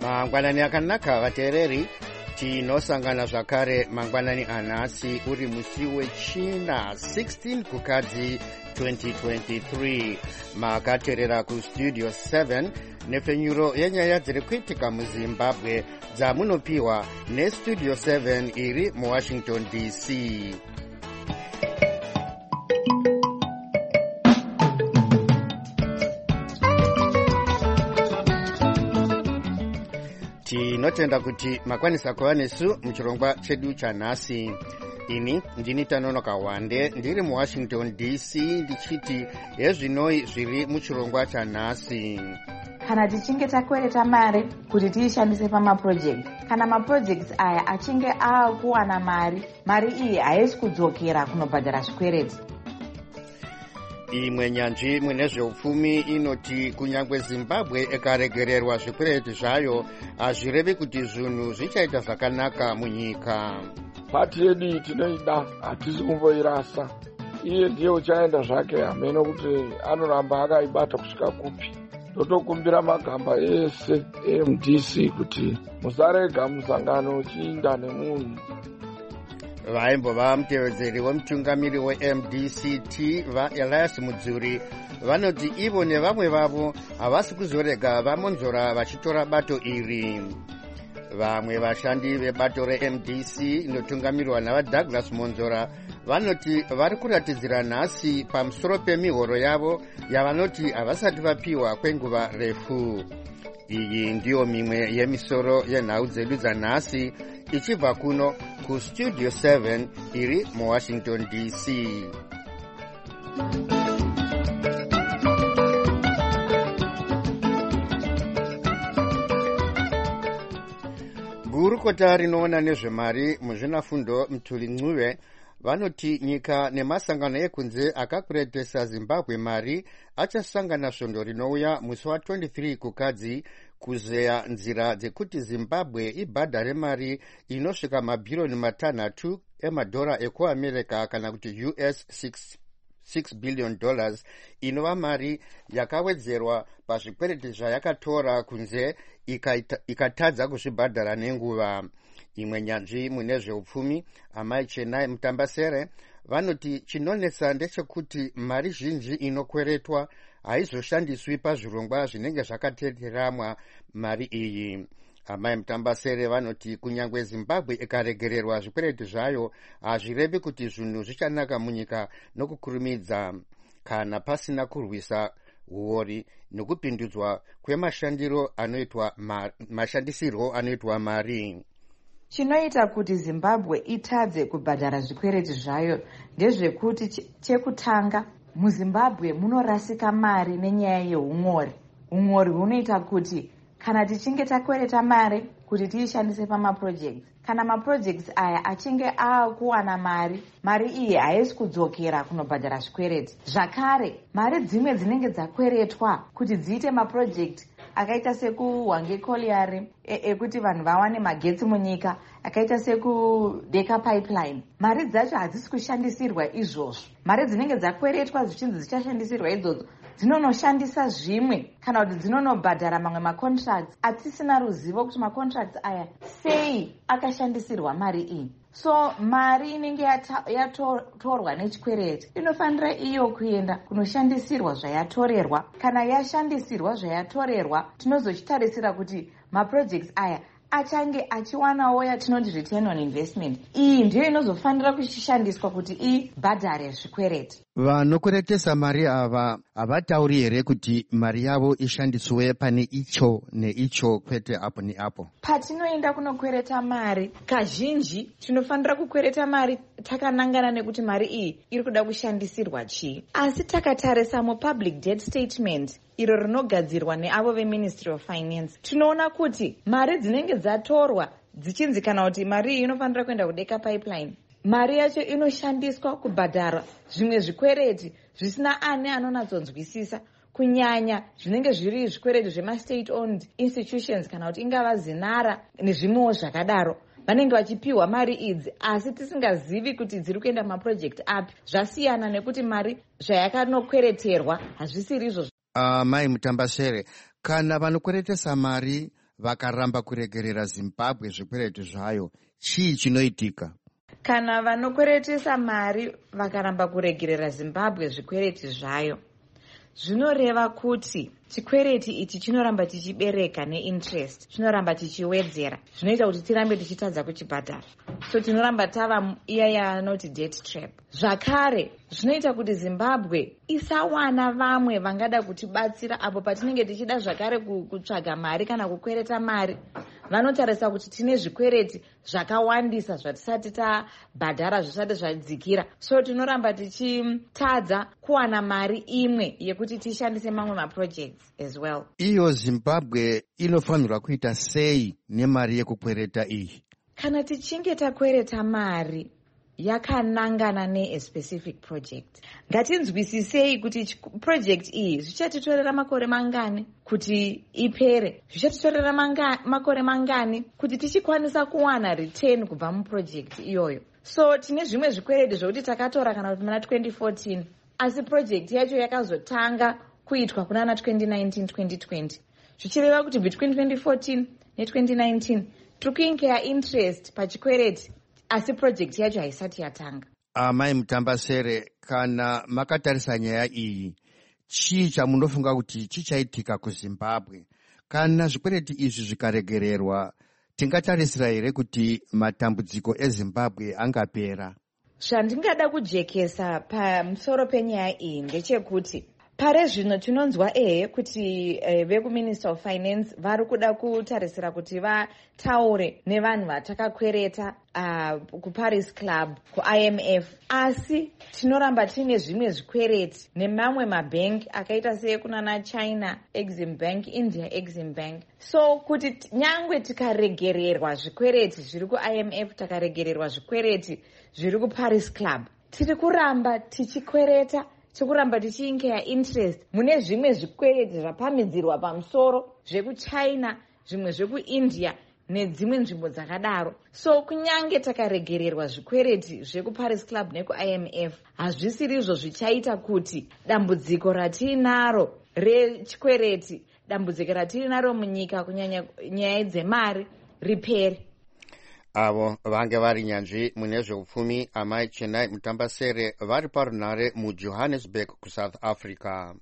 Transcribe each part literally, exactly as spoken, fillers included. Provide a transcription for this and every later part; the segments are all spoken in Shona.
Mangwanani akanaka vateereri, tinosangana zvakare mangwanani anhasi uri musi wechina sixteen kukadzi twenty twenty-three. Makateerera kustudio seven nepfenyuro yenyaya dziri kuitika muZimbabwe dzamunopiwa nestudio seven iri muWashington D C. Tinotenda kuti makwanisa kuva nesu muchirongwa chedu chanhasi. Ini ndini Tanonoka Wande ndiri muWashington D C ndichiti hezvinoi zviri muchirongwa chanhasi. Kana tichinge takwereta mari kuti tiishandise pamaprojekti, kana maprojekti aya achinge aakuwana mari, mari iyi haisi kudzokera kunobhadhara zvikwereti. Imwe nyanzvi mune zveupfumi inoti kunyangwe Zimbabwe ikaregererwa zvikwereti zvayo hazvirevi kuti zvinhu zvichaita zvakanaka munyika. Pati yedu tinoida, hatisi kumboirasa. Iye ndiye uchaenda zvake hameno kuti anoramba akaibata kusvika kupi. Totokumbira magamba ese e-M D C kuti musarega musangano uchiinda nemunhu. Vaimbova mutevedzeri wemutungamiri we-M D C T vaElias Mudzuri vanoti ivo nevamwe vavo havasi kuzorega vamonzora vachitora bato iri. Vamwe vashandi vebato re-M D C inotungamirwa navaDouglas Monzora vanoti vari kuratidzira nhasi pamusoro pemihoro yavo yavanoti havasati vapiwa kwenguva refu. Iyi ndiyo mimwe yemisoro yenhau dzedu dzanhasi ichibva kuno kustudio seven iri muWashington D C. Gurukota rinoona nezvemari muzvinafundo Mthuli Ncube vanoti nyika nemasangano ekunze akakweretesa Zimbabwe mari achasangana svondo rinouya musi wa twenty-three kukadzi kuzeya nzira dzekuti Zimbabwe ibhadhare mari inosvika mabhiriyoni matanhatu emadhora ekuAmerica kana kuti U S six billion dollars inova mari yakawedzerwa pazvikwereti zvayakatora kunze ikatadza kuzvibhadhara nenguva. Imwe nyanzvi mune zveupfumi Amai Chenai Mutambasere vanoti chinonetsa ndechekuti mari zhinji inokweretwa haizoshandiswi pazvirongwa zvinenge zvakateteramwa mari iyi. Amai Mutambasere vanoti kunyangwe Zimbabwe ikaregererwa zvikwereti zvayo hazvirevi kuti zvinhu zvichanaka munyika nokukurumidza kana pasina kurwisa uori nokupindudzwa kwemashandiro anoitwa mashandisirwo anoitwa mari. Chinoita kuti Zimbabwe itadze kubhadhara zvikwereti zvayo ndezvekuti chekutanga muZimbabwe munorasika mari nenyaya yeumori. Umori hunoita kuti kana tichinge takwereta mari kuti tiishandise pamaprojekti, kana maprojekti aya achinge aakuwana mari, mari iyi haisi kudzokera kunobhadhara zvikwereti. Zvakare, mari dzimwe dzinenge dzakweretwa kuti dziite maprojekti akaita sekuHwange Colliery ekuti vanhu vawane magetsi munyika, akaita sekudeka pipeline, mari dzacho hadzisi kushandisirwa izvozvo. Mari dzinenge dzakweretwa zvichinzi dzichashandisirwa idzodzo dzinonoshandisa zvimwe kana kuti dzinonobhadhara mamwe macontracts atisina ruzivo kuti macontracts aya sei akashandisirwa mari iyi. So mari inenge yatorwa nechikwereti inofanira iyo kuenda kunoshandisirwa zvayatorerwa. Kana yashandisirwa zvayatorerwa, tinozochitarisira kuti maprojects aya achange achiwanawo yatinoti return on investment. Iyi ndiyo inozofanira kuchishandiswa kuti ibhadhare zvikwereti. Vanokweretesa mari ava havatauri here kuti mari yavo ishandiswe pane icho neicho kwete apo neapo? Patinoenda kunokwereta mari, kazhinji tinofanira kukwereta mari takanangana nekuti mari iyi iri kuda kushandisirwa chii. Asi takatarisa mupublic debt statement iro rinogadzirwa neavo veMinistry of Finance, tinoona kuti mari dzinenge dzatorwa dzichinzi kana kuti mari iyi inofanira kuenda kudeka pipeline, mari yacho inoshandiswa kubhadhara zvimwe zvikwereti zvisina ane anonatsonzwisisa, kunyanya zvinenge zviri zvikwereti zvema-state owned institutions kana kuti ingava zinara nezvimwewo zvakadaro. Vanenge vachipiwa mari idzi asi tisingazivi kuti dziri kuenda maprojekti api. Zvasiyana nekuti mari zvayakanokwereterwa hazvisiri izvo. Uh, Mai Mutambasere, kana vanokweretesa mari vakaramba kuregerera Zimbabwe zvikwereti zvayo, chii chinoitika? Kana vanokweretesa mari vakaramba kuregerera Zimbabwe zvikwereti zvayo, zvinoreva kuti chikwereti ichi chinoramba chichibereka neinterest, chinoramba chichiwedzera, zvinoita kuti tirambe tichitadza kuchibhadhara. So tinoramba tava iya yanoti debt trap. Zvakare zvinoita kuti Zimbabwe isawana vamwe vangada kutibatsira apo patinenge tichida zvakare kutsvaga mari kana kukwereta mari. Vanotarisa kuti tine zvikwereti zvakawandisa zvatisati tabhadhara zvisati zvadzikira. So tinoramba tichitadza kuwana mari imwe yekuti tishandise mamwe maprojects as well. Iyo Zimbabwe inofanirwa kuita sei nemari yekukwereta iyi? Kana tichinge takwereta mari yakanangana ne a specific project, ngatinzwisisei kuti project iyi zvichatitorera makore mangani kuti ipere, zvichatitorera manga, makore mangani kuti tichikwanisa kuwana return kubva muproject iyoyo. So tine zvimwe zvikwereti zvokuti takatora kana kuti muna twenty fourteen, asi project yacho yakazotanga kuitwa kuna na twenty nineteen twenty twenty, zvichireva kuti between twenty fourteen ne twenty nineteen tiri kuinkea interest pachikwereti asi project yacho haisati yatanga. Amai Mutambasere, kana makatarisa nyaya iyi, chii chamunofunga kuti chichaitika kuZimbabwe kana zvikwereti izvi zvikaregererwa? Tingatarisira here kuti matambudziko eZimbabwe angapera? Zvandingada kujekesa pamusoro penyaya iyi ndechekuti pare zvino tinonzwa ehe kuti eh, vekuminister of finance vari kuda kutarisira kuti vataure nevanhu vatakakwereta uh, kuParis Club, kuI M F, asi tinoramba tine zvimwe zvikwereti nemamwe mabhengi akaita sekunana China Exim Bank, India Exim Bank. So kuti nyangwe tikaregererwa zvikwereti zviri kuI M F, takaregererwa zvikwereti zviri kuParis Club, tiri kuramba tichikwereta, tikuramba tichiinkea interest mune zvimwe zvikwereti zvapamidzirwa pamusoro zvekuChina, zvimwe zvekuIndia nedzimwe nzvimbo dzakadaro. So kunyange takaregererwa zvikwereti zvekuParis Club nekuI M F, hazvisirizvo zvichaita kuti dambudziko ratinaro rechikwereti, dambudziko ratinaro munyika kunyanya nyaya dzemari ripere. Avo vange vari nyanzvi mune zveupfumi Amai Chenai Mutambasere vari parunhare muJohannesburg kuSouth Africa.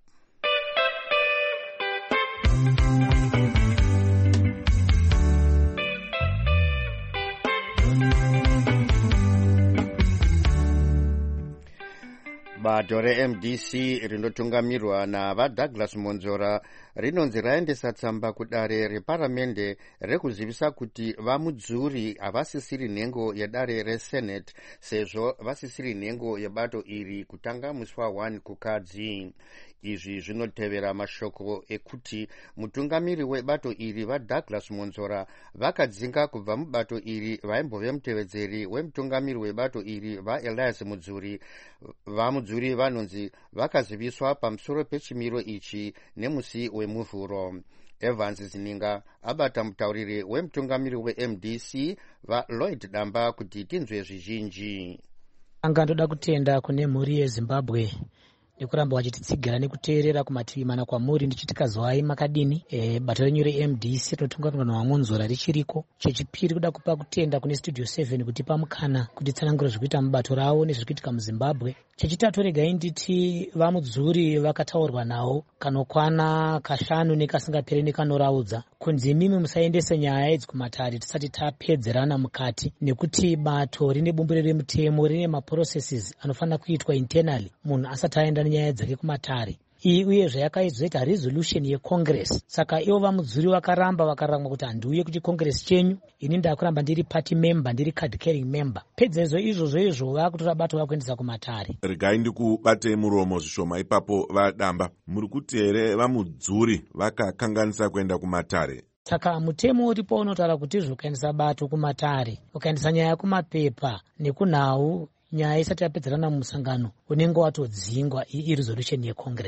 Bato reM D C rinotungamirwa navaDouglas Monzora rinonzi raendesa tsamba kudare reparamende rekuzivisa kuti vamudzuri havasisiri nhengo yedare reSenate sezvo vasisiri nhengo yebato iri kutanga musi wa one kukadzi. Izvi zvinotevera mashoko ekuti mutungamiri webato iri vaDouglas Monzora vakadzinga kubva mubato iri vaimbove mutevedzeri wemutungamiri webato iri vaElias Mudzuri. Vamudzuri vanonzi vakaziviswa pamusoro pechimiro ichi nemusi wemuvhuro. Evans Zininga abata mutauriri wemutungamiri weM D C vaLloyd Damba kuti tinzwe zvizhinji. Anga ndoda kutenda kune mhuri yeZimbabwe nekuramba vachititsigira nekuteerera kumativi mana kwamuri ndichitikazwai makadini. E, bato renyu reM D C rinotungamirwa naMonzora richiriko. Chechipiri kuda kupa kutenda kune Studio seven kuti pamukana kuti tsanangura zvikuita mubato ravo nezvirikuitika muZimbabwe. Chechitatu regai nditi vamudzuri vakataurwa nawo kanokwana kashanu nekasingaperi nekanoraudza kunzi mimi musaendese nyaya idzi kumatare tisati tapedzerana mukati, nekuti bato rine bumbiro remutemo rine maprocesses anofanira kuitwa internally munhu asati aenda nenyaya dzake kumatare. Iyi uyezve yakaizoita resolution yeCongress. Saka ivo vamudzuri vakaramba vakarangwa kuti handiuye kuchiCongress chenyu, ini ndakuramba ndiri party member, ndiri card carrying member. Pedzezo izvozvo izvo vakutora bato vakuendesa kumatare. Regai ndikubate muromo zvishoma ipapo vaDamba. Muri kuti here vamudzuri vakakanganisa kuenda kumatare? Saka mutemo uripo unotaura kuti izvo ukaendesa bato kumatare, ukaendesa nyaya kumapepa nekunhau, nyaya isati yapedzerana mumusangano, unenge watodzingwa iri resolution yeCongress.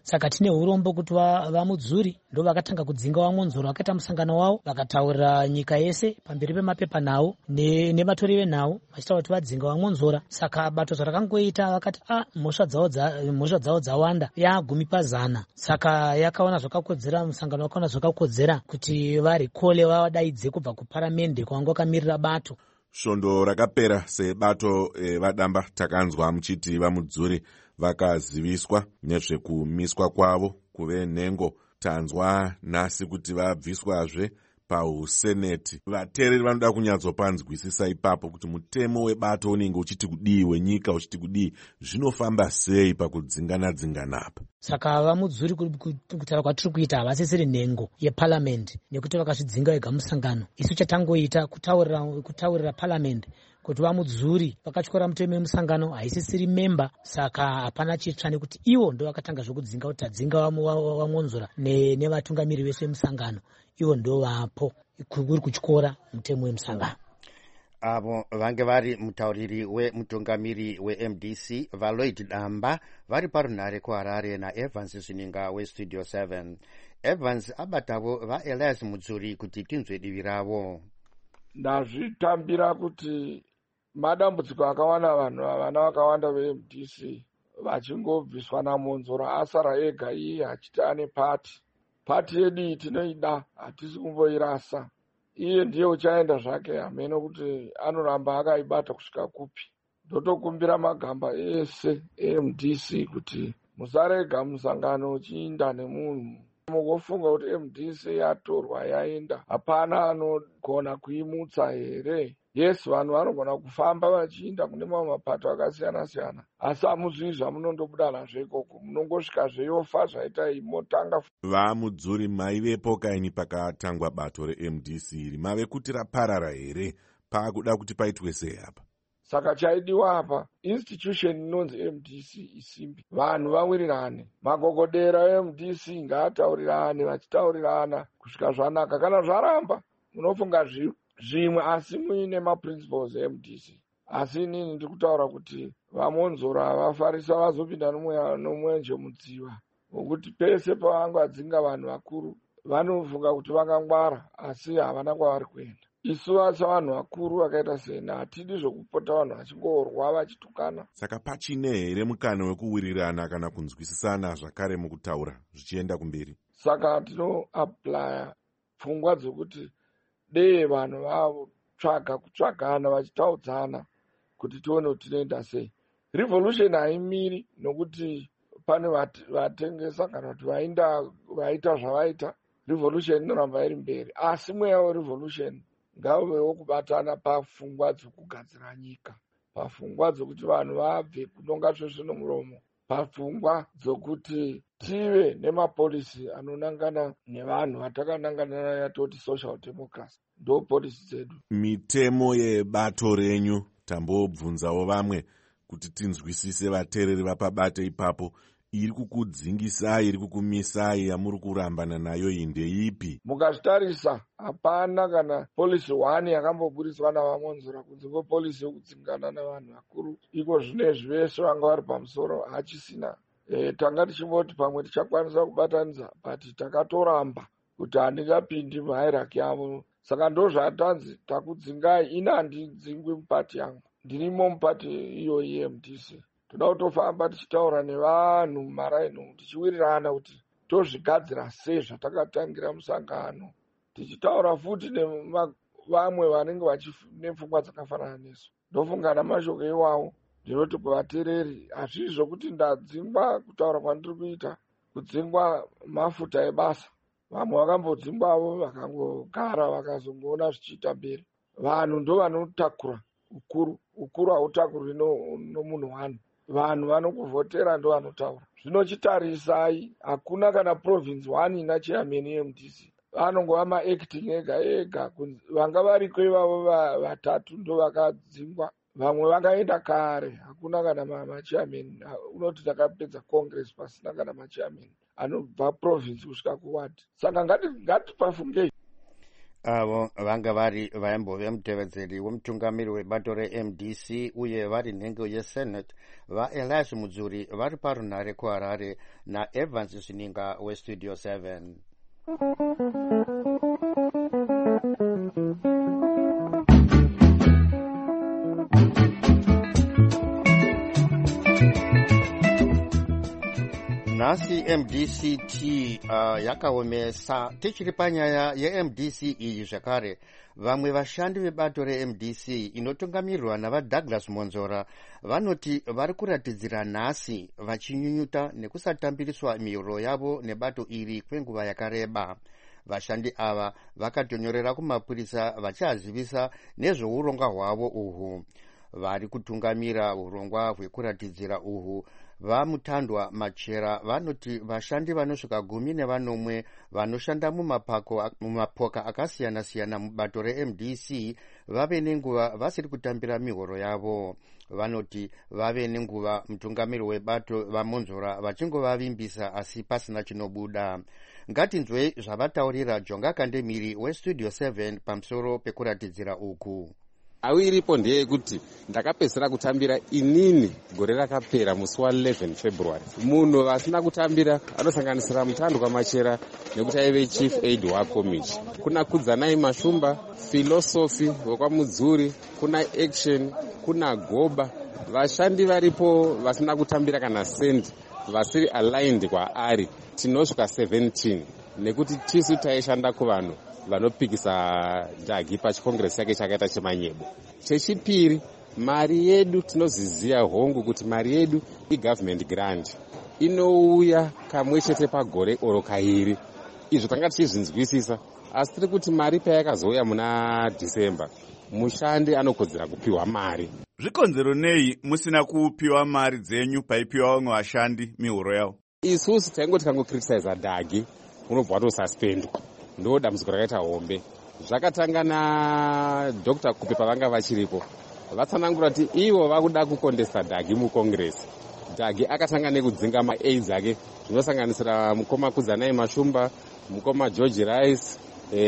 saka tine urombo kuti vamudzuri ndo vakatanga kudzinga vamonzoro vakaita musangano wavo vakataurira nyika yese pamberi pemapepa nawo nevatori venhau vachitaura kuti vadzinga vamonzora. Saka bato zvarakangoita vakati a mhosva dzavo dzawanda yagumi pazana, saka yakaona zvakakodzera, musangano wakaona zvakakodzera kuti varikole vadaidze kubva kuparamende kwanga wakamirira bato. Svondo rakapera sebato e, vadamba takanzwa muchiti vamudzuri vakaziviswa nezvekumiswa kwavo kuve nhengo. Tanzwa nhasi kuti vabviswazve pauseneti. Vateereri vanoda kunyatsopanzwisisa ipapo kuti mutemo webato unenge uchiti kudii, wenyika uchiti kudii, zvinofamba sei pakudzingana dzingana apa. Saka vamudzuri kutaura kwatiri kuita havasisiri nhengo yeparamendi nekuti vakazvidzinga vega musangano. Isu chatangoita kutaurira kutaurira paramendi kuti vamudzuri vakatyora mutemo wemusangano haisisiri memba, saka hapana chitsva nekuti ivo ndo vakatanga zvokudzinga kuti tadzinga vamonzora nevatungamiri vese vemusangano, ivo ndo vapo kuri kutyora mutemo wemusangano. Avo vange vari mutauriri wemutungamiri we-M D C vaLloyd Damba vari parunhare kuHarare naEvans Zvininga weStudio seven. Evans abatavo vaElias Mudzuri kuti tinzwe divi ravo. Ndazvitambira kuti madambudziko akawanda vanhu vana vakawanda ve-M D C vachingobviswa namonzora asara ega iye achiti ane pati. Pati yedu tinoida, hatisi kumboirasa. Iye ndiye uchaenda zvake hameno kuti anoramba akaibata kusvika kupi. Ndotokumbira magamba ese e-M D C kuti musarega musangano uchiinda nemunhu. Mugofunga kuti M D C yatorwa yaenda, hapana anogona kuimutsa here. Yes, vanhu vanogona kufamba vachiinda kune mamwe mapato akasiyana siyana, asi hamuzvii zvamunondobuda nazvo ikoko, munongosvika zveyofa zvaita imotanga. Vamudzuri maivepo kaini pakatangwa bato re-M D C iri, mave kuti raparara here paakuda kuti paitwe sei apa? Saka chaidiwa apa institution inonzi M D C isimbi, vanhu vawirirane, magogodera e-M D C ngaataurirane vachitaurirana kusvika zvanaka. Kana zvaramba munofunga zvivo zvimwe asi muine maprinciples e-M D C. Asi inini ndiri kutaura kuti vamonzora vafarisa vazopinda nomwenje mudziva wokuti pese pavangwadzinga vanhu vakuru vanofunga kuti vakangwara, asi havana kwavari kuenda. Isu vasa vanhu vakuru vakaita sena hatidi zvokupota vanhu vachingorwa vachitukana. Saka pachine here mukana wekuwirirana kana kunzwisisana zvakare mukutaura zvichienda kumberi. Saka tinoaplya pfungwa dzokuti dei vanhu vatsvaga kutsvagana vachitaudzana kuti tione kuti tinoenda sei. Revolution haimiri nokuti pane vatengesa kana kuti vainda vaita zvavaita. Revolution inoramba iri mberi, asi mweya werevolution ngauve wokubatana pafungwa dzokugadzira nyika, pafungwa dzokuti vanhu vabve kunonga svesve nomuromo, pafungwa dzokuti tive nemapolisi anonangana nevanhu vatakanangana nayo yatoti social democracy. Ndo polisi dzedu. Mitemo yebato renyu tambobvunzawo vamwe kuti tinzwisise vateereri vapabate ipapo, iri kukudzingisai, iri kukumisai, yamuri kurambana nayo indeipi? Mukazvitarisa hapana kana polisi one yakamboburiswa navamonzora kunze kwepolisi yokudzingana navanhu vakuru. Iko zvinezvi vese vanga vari pamusoro hachisina. E, tanga tichimboti pamwe tichakwanisa kubatanidza, but takatoramba kuti handingapindi muhairaki yavo. Saka ndo zvatanzi takudzingai, ina handidzingwi mupati yangu, ndirimo mupati iyoyi ye-M D C. Toda kutofamba tichitaura nevanhu mumaraini tichiwirirana kuti tozvigadzira sei zvatakatangira musangano, tichitaura futi nevamwe vanenge vachine dzakafanana nesu. Ndofunga namashoko iwawo ndinoti kuvateereri, hazvizvi zvokuti ndadzingwa kutaura kwandiri kuita, kudzingwa mafuta ebasa. Vamwe vakambodzingwavo vakangogara vakazongoona zvichiita mberi. Vanhu ndo vanotakura ukuru, ukuru hautakuri nomunhu wani. Vanhu vanokuvhotera ndo vanotaura. Zvinochitarisai, hakuna kana province one ina chairman ye-M D C. Vanongova ma-acting ega ega. Vanga variko ivavo vatatu ndo vakadzingwa. Vamwe vakaenda kare, hakuna kana machairman. Unoti takapedza congress pasina kana machairman anobva province kusvika kuward. Saka ngati ngati pafungei. avo vanga vari vaimbove mutevedzeri wemutungamiri webato re-M D C uye vari nhengo yesenate vaelias mudzuri vari parunhare kuharare naevans sininga westudio seven. nhasi M D C T uh, yakaomesa. Tichiri panyaya ye-M D C iyi zvakare, vamwe vashandi vebato re-M D C inotungamirirwa navadouglas monzora vanoti vari kuratidzira nhasi vachinyunyuta nekusatambiriswa mihoro yavo nebato iri kwenguva yakareba. Vashandi ava vakatonyorera kumapurisa vachiazivisa nezveurongwa hwavo uhu. Vari kutungamira urongwa hwekuratidzira uhu vamutandwa machera vanoti vashandi vanosvika gumi nevanomwe vanoshanda mumapoka akasiyana-siyana mubato re-M D C vave nenguva vasiri kutambira mihoro yavo. Vanoti vave nenguva mutungamiri webato vamonzora vachingovavimbisa asi pasina chinobuda. Ngatinzwei zvavataurira Jonga Kandemiri westudio seven pamusoro pekuratidzira uku. Awiripo ndeyekuti ndakapedzera kutambira inini gore rakapera musi wa11 February. Munhu vasina kutambira anosanganisira mutandwa machera nekuti aive chief aid wakomichi. Kuna Kudzanai Mashumba, philosophy wekwamudzuri, kuna action, kuna goba. Vashandi varipo vasina kutambira kana sendi vasiri aligned kwa ari tinosvika seventeen nekuti tisu taishanda kuvanhu vanopikisa Dagi pachikongresi yake chakaita chemanyebo. Chechipiri, mari yedu tinoziziya hongu kuti mari yedu i-government grant inouya kamwe chete pagore oro kairi. Izvo tanga tichizvinzwisisa, asi tiri kuti mari payakazouya muna December, mushandi anokodzera kupiwa mari. Zvikonzero nei musina kupiwa mari dzenyu paipiwa vamwe vashandi mihoro yavo? Isusu taingoti kangokriticize Dagi unobva watosuspendwa. Ndo dambudziko rakaita hombe. Zvakatanga na Doctor Kupe pavanga vachiripo. Vatsanangura kuti ivo vakuda kukondesa Dagi mukongresi. Dagi akatanga nekudzinga ma-aids ake zvinosanganisira mukoma Kudzanai Mashumba, mukoma George Rice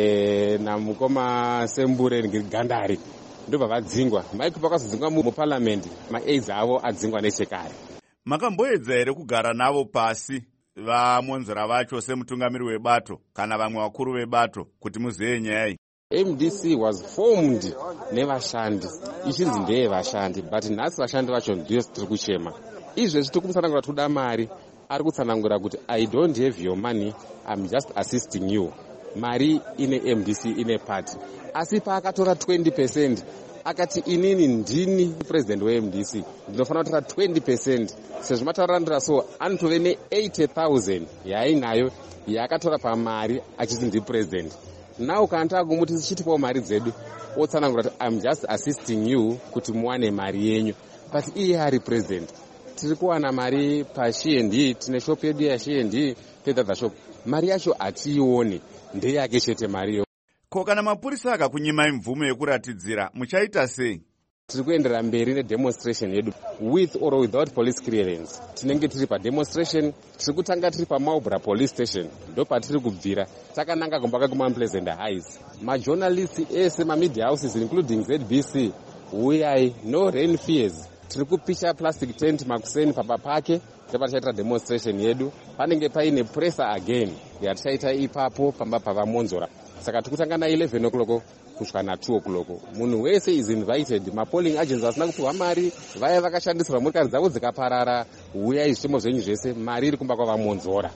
e, namukoma Sembure Gandari. Ndobva vadzingwa. Maiko pakazodzingwa muparliament, ma-aids avo adzingwa nechekare. Makamboedza here kugara navo pasi vamonzora vacho semutungamiri webato kana vamwe vakuru vebato kuti muzive nyaya iyi? M D C was formed nevashandi, ichinzi ndeye vashandi, but nhasi vashandi vacho ndiyo tiri kuchema. Izvezvi tiri kumutsanangura toda mari, ari kutsanangura kuti I don't have your money, I'm just assisting you. Mari ine M D C ine party. Asi paakatora twenty percent akati inini ndini president we-M D C ndinofanira kutora twenty percent. Sezvo mataurandira so anotove ne-eighty thousand yaainayo yaakatora pamari achiti ndi president. Now kanta kumuti tichitipawo mari dzedu otsanangura kuti I'm just assisting you kuti muwane mari yenyu, but iye ari president. Tiri kuwana mari pashi and D, tine shop yedu yashi and D, pedha shop. Mari yacho hatiioni, ndeyake chete mariyo. Ko kana mapurisa akakunyimai mvumo yekuratidzira muchaita sei? Tiri kuendera mberi nedemonstration yedu with or without police clearance. Tinenge tiri pademonstration, tiri kutanga tiri paMaubra police station, ndo patiri kubvira takananga kumbaka kumaPleasant Heights. Majournalists ese mamedia houses including Z B C uyai, no rain fears. Tiri kupisha plastic tent makuseni papa pake tapatichaita demonstration yedu. Panenge paine pressure again yatichaita ipapo pamba pavamonzora. Saka tikutanga na eleven o'clock kusvika na two o'clock. Munhu wese is invited. Ma-polling agents vasina kupiwa mari, vaya vakashandisirwa motokari dzavo dzikaparara, uyai zvitemo zvenyu zvese, mari iri kumba kwavamonzora.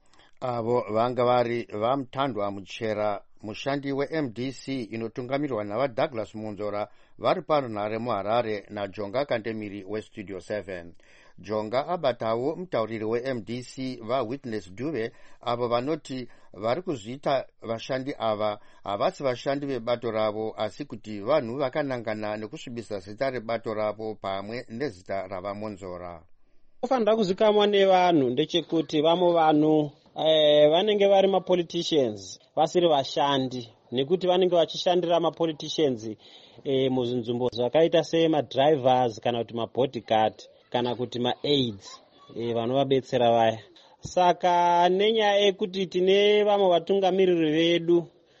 Avo vanga vari vamutandwa muchera mushandi we-M D C inotungamirwa navadouglas monzora vari parunhare muharare naJonga Kandemiri westudio seven. Jonga abatawo mutauriri we-M D C vaWitness Duve avo vanoti vari kuzviita vashandi ava havasi vashandi vebato ravo asi kuti vanhu vakanangana nekusvibisa zita rebato ravo pamwe nezita ravamonzora. Kufanira kuzikamwa nevanhu ndechekuti vamwe vanhu eh, vanenge vari mapoliticians vasiri vashandi nekuti vanenge vachishandira mapoliticians eh, muzvinzvimbo zvakaita semadrivers kana kuti mabodyguard kana kuti ma-aids e, vanovabetsera vaya. Saka nenyaya yekuti tine vamwe vatungamiriri vedu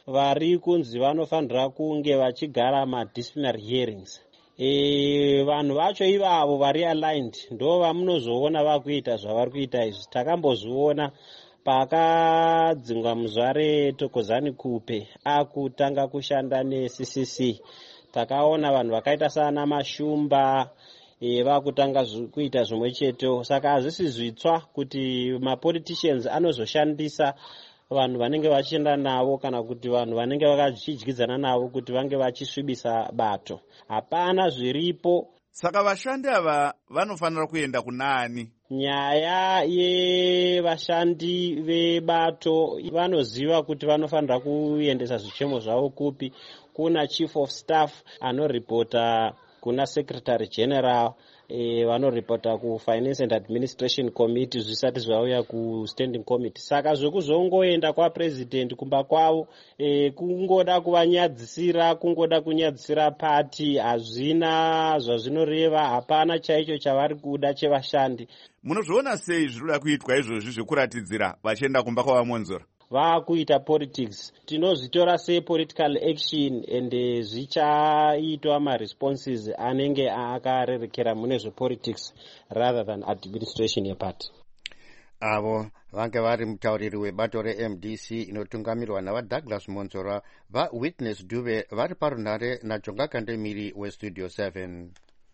vari kunzi vanofanira kunge vachigara madisciplinary hearings. E, vanhu vacho ivavo vari aligned ndo vamunozoona vakuita zvavari kuita izvi. Takambozviona pakadzingwa muzvare Thokozani Kupe akutanga kushanda ne-C C C. Takaona vanhu vakaita sana Mashumba e, vakutanga kuita zvimwe cheto. Saka hazvisi zvitsva kuti mapoliticians anozoshandisa vanhu vanenge vachienda navo kana kuti vanhu vanenge vakachidyidzana navo kuti vange vachisvibisa bato. Hapana zviripo. Saka vashandi ava vanofanira kuenda kunani? Nyaya yevashandi vebato vanoziva kuti vanofanira kuendesa zvichemo zvavo kupi. Kuna chief of staff anoripota kuna secretary general, e, vanoripota ku finance and administration committee zvisati zvauya ku standing committee. Saka zvekuzongoenda kwa president kumba kwavo e, kungoda kuvanyadzisira, kungoda kunyadzisira party, hazvina zvazvinoreva. Hapana chaicho chavari kuda chevashandi. Munozviona sei zviroda kuitwa izvozvi zvekuratidzira vachienda kumba kwavamonzora? Vakuita politics. Tinozvitora se political action and zvichaitwa ma responses anenge akarerekera mune zve politics rather than administration yeparty. Avo vange vari mutauriri webato re-M D C inotungamirwa nava Douglas Monzora, va Witness Dube vari parunhare naJonga Kandemiri weStudio seven.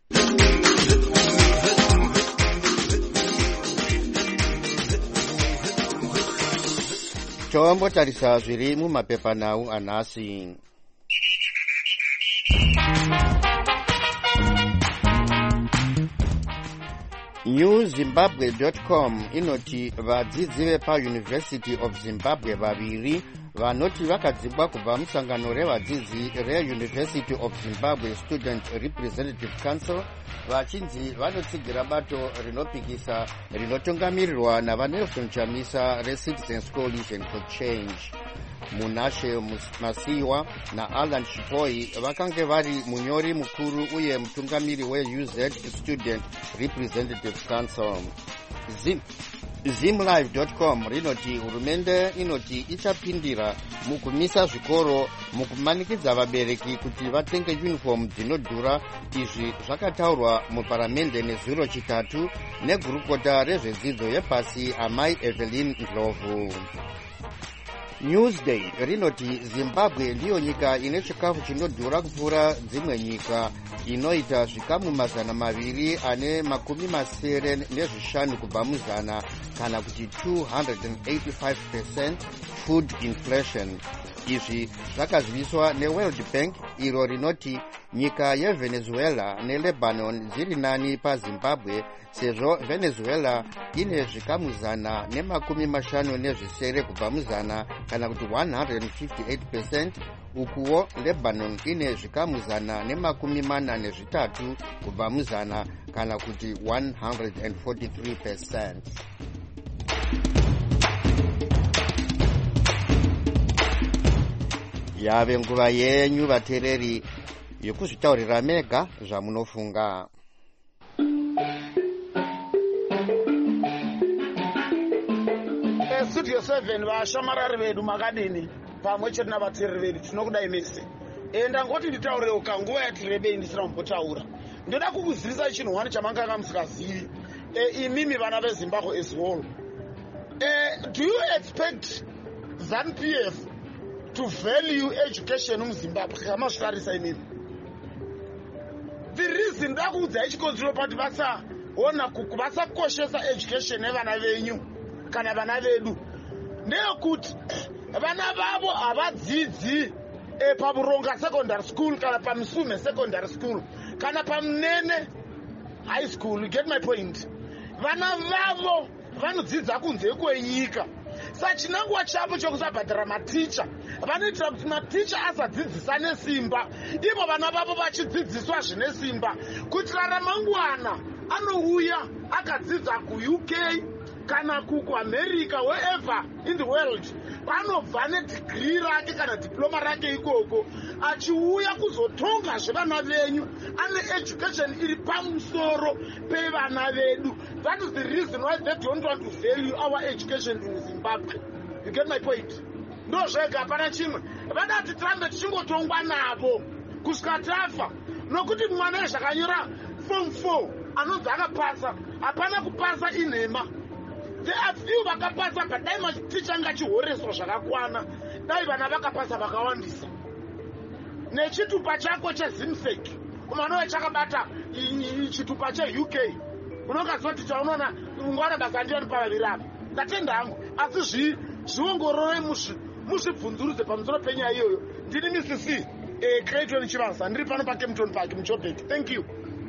Tombotarisa zviri mumapepanhau anhasi. new zimbabwe dot com inoti vadzidzi vepaUniversity of Zimbabwe vaviri vanoti vakadzibwa kubva musangano revadzidzi reUniversity of Zimbabwe Student Representative Council vachinzi vanotsigira bato rinopikisa rinotungamirirwa navaNelson Chamisa reCitizens Coalition for Change. Munashe Masiwa naAlan Shipoi vakange vari munyori mukuru uye mutungamiri weU Z Student Representative Council. Zim zimlive dot com rinoti hurumende inoti ichapindira mukumisa zvikoro mukumanikidza vabereki kuti vatenge uniform dzinodhura. Izvi zvakataurwa muparamende nezuro chitatu negurukota rezvedzidzo yepasi amai Evelyn Ndlovu. Newsday rinoti Zimbabwe ndiyo nyika ine chikafu chinodhura kupfuura dzimwe nyika, inoita zvikamu mazana maviri ane makumi masere nezvishanu kubva muzana, kana kuti two hundred eighty-five percent food inflation. Izvi zvakaziviswa neWorld Bank, iro rinoti nyika yeVenezuela neLebanon dziri nani paZimbabwe sezvo Venezuela ine zvikamu zana nemakumi mashanu nezvisere kubva muzana, kana kuti one hundred fifty-eight percent, ukuwo Lebanon ine zvikamu zana nemakumi mana nezvitatu kubva muzana, kana kuti one hundred forty-three percent. Yave nguva yenyu vatereri yekuzvitaurira mega zvamunofunga. Studio seven vashamarari vedu makadini pamwe chete navateereri vedu tinokudai mese. Enda ngoti nditaurewo kanguva yatirebei ndisina kumbotaura. Ndoda kukuzivisa chinhu wani chamanganga musingazivi. E, imimi vana veZimbabwe as whole. E, do you expect ZANU P F to value education in Zimbabwe? Kama zvitarisa imimi. The reason ndakuudza ichikonzero pati vasa ona kuvasa koshesa education nevana venyu kana vana vedu ndeyekuti vana vavo havadzidzi e, paburonga secondary school kana pamusume secondary school kana pamunene high school. You get my point? Vana vavo vanodzidza kunze kwenyika. Sa chinangwa chapo chokusabhadhara maticha vanoitira kuti maticha asadzidzisa nesimba, ivo vana vavo vachidzidziswa zvine simba kuitira ramangwana anouya akadzidza kuU K kana kuAmerica, wherever in the world, panobva nedegree rake kana diploma rake ikoko achiuya kuzotonga zvevana venyu ane education iri pamusoro pevana vedu. That is the reason why they don't want to value our education in Zimbabwe. You get my point? ndo zvega hapana chimwe. Vadati tirambe tichingotongwa navo kusvika tafa, nokuti mwana wezvakanyora form four anonzi akapasa, hapana kupasa inhema. There are few vakapasa, but dai maticha ngachihoreswa zvakakwana, dai vana vakapasa vakawandisa. Nechitupa chako chezimfek umanowe chakabata chitupa che-U K, unokaziva kuti chaunoona ungwana basa ndiani pavaviri apa. Ndatenda hangu, asi zviongorore muzvibvunzurudze pamusoro penyaya iyoyo. Ndini misisi Clayton Chivasa, ndiri pano paKempton Park muJoburg. Thank you.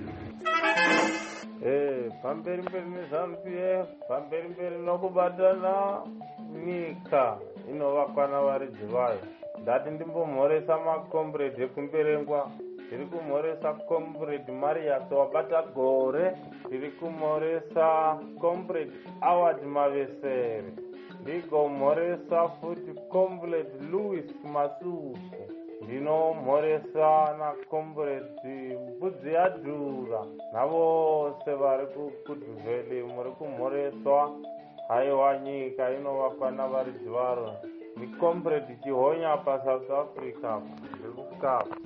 Eh, pamberi mberi neZANU P F, pamberi mberi nokubatana nyika inovakwa navaridzi vayo. Ndati ndimbomhoresa makomrade ekumberengwa, ndiri kumhoresa comrade Marius wabata gore, ndiri kumhoresa comrade Award Mavesere, ndigomhoresa futi comrade Louis Masuku, ndinomhoresa na comrade Mbudzi Yadhura navose vari kuGood Valley muri kumhoreswa. Haiwa nyika inovakwa navaridzi varo. Ni comrade Chihonya pa South Africa. Ndikukapa.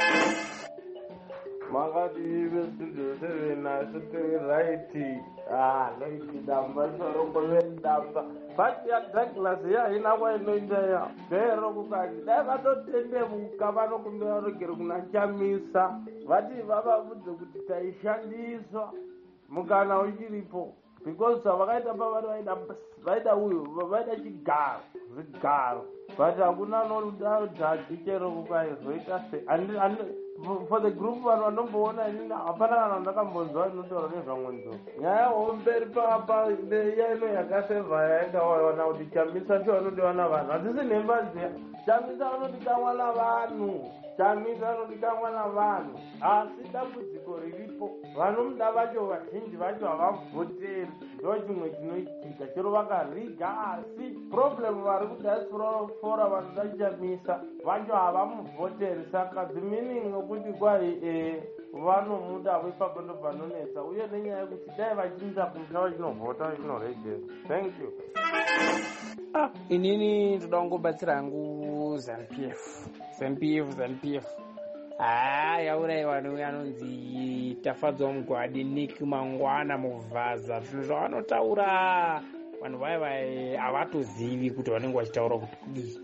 Makati ibe studio seven na studio right. Ah, loiti damba soroko vendamba. Pati ya Douglas ya ina kwa inoinda ya. Pero kukaki. Dava totende mukabano kumbea rogero kuna chamisa. Vati vava vudze kuti taishandiswa. Mukana uchiripo. Because vakaita pavari vaida vaida uyu vaida chigaro zvigaro but hakuna nodhaji chero kukaizoita se and for the group vanhu vanomboona inini hapana vanhu vandakambonzwa inotaura nezvamwenzo nyaya homberi papa yaino yakasevha yaingawana kuti chamisa chivanodiwa navanhu hatisi nhemba ziya. Chamisa vanodikanwa navanhu, chamisa vanodikanwa navanhu, asi dambudziko riripo vanomuda vacho vazhinji vacho havavhoteri. Ndo chimwe chinoitika chero vakariga, asi problem vari kudiaspora vanoda chamisa vacho havamuvhoteri. Saka the meaning okuti kwai vanomuda ipapo ndo panonetsa, uye nenyaya yekuti dai vachinza kumusha vachinovhota vachinorejesa. Thank you. Ah, inini ndoda kungobatsira hangu ZANU P F, ZANU P F, ZANU P F. Ah, yauraiwa neuyo anonzi Tafadzwa Mugwadi Nick Mangwana Muvhaza. Zvinhu zvavanotaura vanhu vaya havatozivi kuti vanenge vachitaura kuti kudii.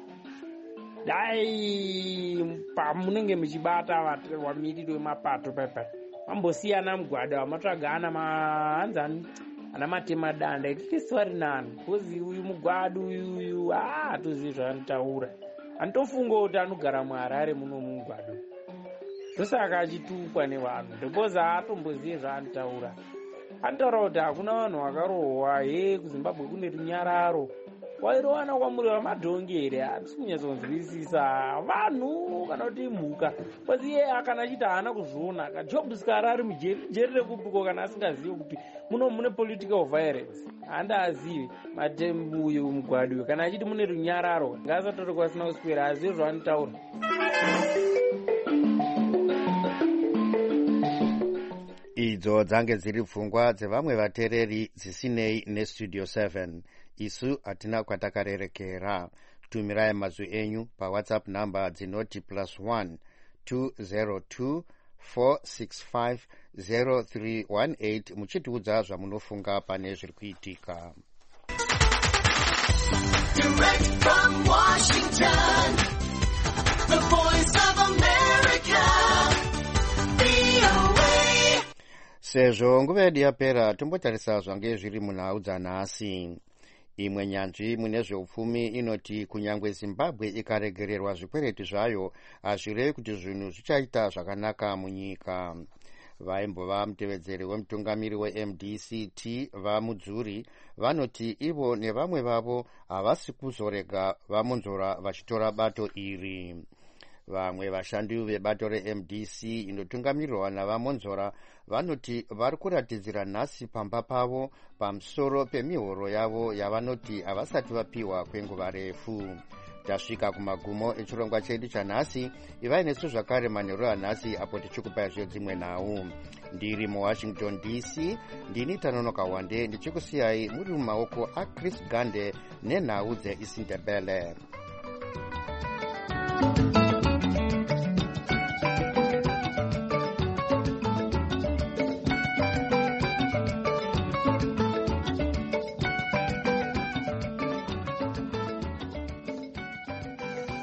Dai pamunenge muchibata vamiriri wemapato paipai mambosiyana Mugwadi wamatsvaga ana mahanzani ana matema danda ikisi vari nani kozi uyu Mugwadi uyu uyu ah hatozivi zvavanotaura. Handitofunga kuti anogara muHarare muno Mugwadi. Ndosaka achitukwa nevanhu because haatombozivi zvaanotaura. Anotaura kuti hakuna vanhu vakarohwa he kuZimbabwe kune runyararo. Wairowana kwamuri vamadhongi here? Handisi kunyatsonzwisisa vanhu kana kuti imhuka. Kozi iye akana achiti haana kuzviona kaJobs kari ari mujeri jeri rekupiko kana asingazivi kuti muno mune political violence. Handaazivi matembu uyu Mugwadi uyu kana achiti mune runyararo ngaasatore kwasina kuswera azivi zvavanotaura. Idzo dzange dziri pfungwa dzevamwe vateereri dzisinei nestudio seven. Isu hatina kwatakarerekera. Tumirai mazwi enyu pawhatsapp number dzinoti plus one two zero two four six five zero three one eight muchitiudza zvamunofunga pane zviri kuitika. Direct from Washington, the voice of America, V O A. Sezvo nguva yedu yapera, tombotarisa zvange zviri munhau dzanhasi. Imwe nyanzvi mune zveupfumi inoti kunyangwe Zimbabwe ikaregererwa zvikwereti zvayo hazvirevi kuti zvinhu zvichaita zvakanaka munyika. Vaimbova mutevedzeri wemutungamiri weM D C T vaMudzuri vanoti ivo nevamwe vavo havasi kuzorega vamunzora vachitora bato iri. Vamwe vashandi vebato reM D C inotungamirirwa navamonzora vanoti vari kuratidzira nhasi pamba pavo pamusoro pemihoro yavo yavanoti havasati vapiwa kwenguva refu. Tasvika kumagumo echirongwa chedu chanhasi. Ivai nesu zvakare manheru anhasi apo tichikupai zve dzimwe nhau. Ndiri muWashington D C, ndini Tanonoka Wande ndichikusiyai muri mumaoko aChris Gande nenhau dzeIsindebele.